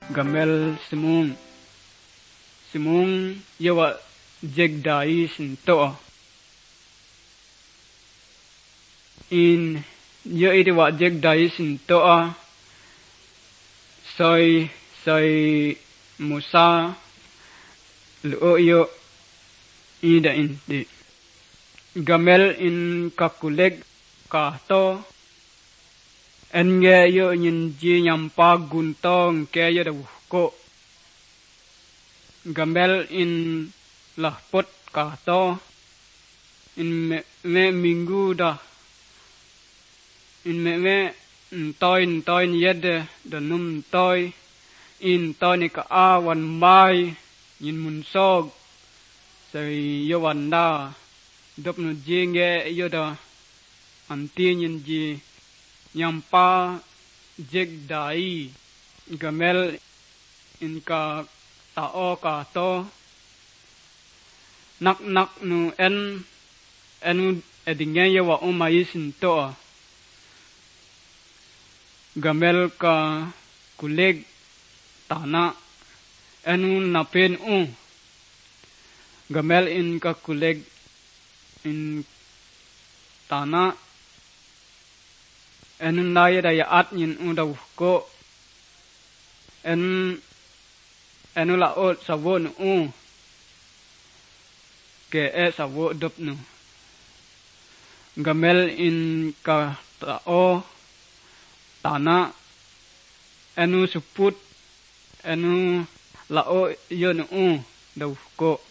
gamel simung yawa jegdai sinto in yo iti wa jegdai sinto soy Musa luo yo ida inti gamel in kakuleg kahto enge yo nyin ji nyampa guntong ke yo da ko gamel in lahpot kahto in me minggu da in me toy yed da num toy in toy ka awan mai yin mun sog sai yo wanda dop no jinge yo da anti yin ji nyampa jegdai gamel in ka tao ka to nak nu enu edinge yo wa umai sin to gamel ka kuleg tana enu napen gamel in ka kuleg in tana enu naya da ya at yin daw ko enu la ot savon ke savo dop nu gamel in ka tao tana enu suput enu lao yon daw ko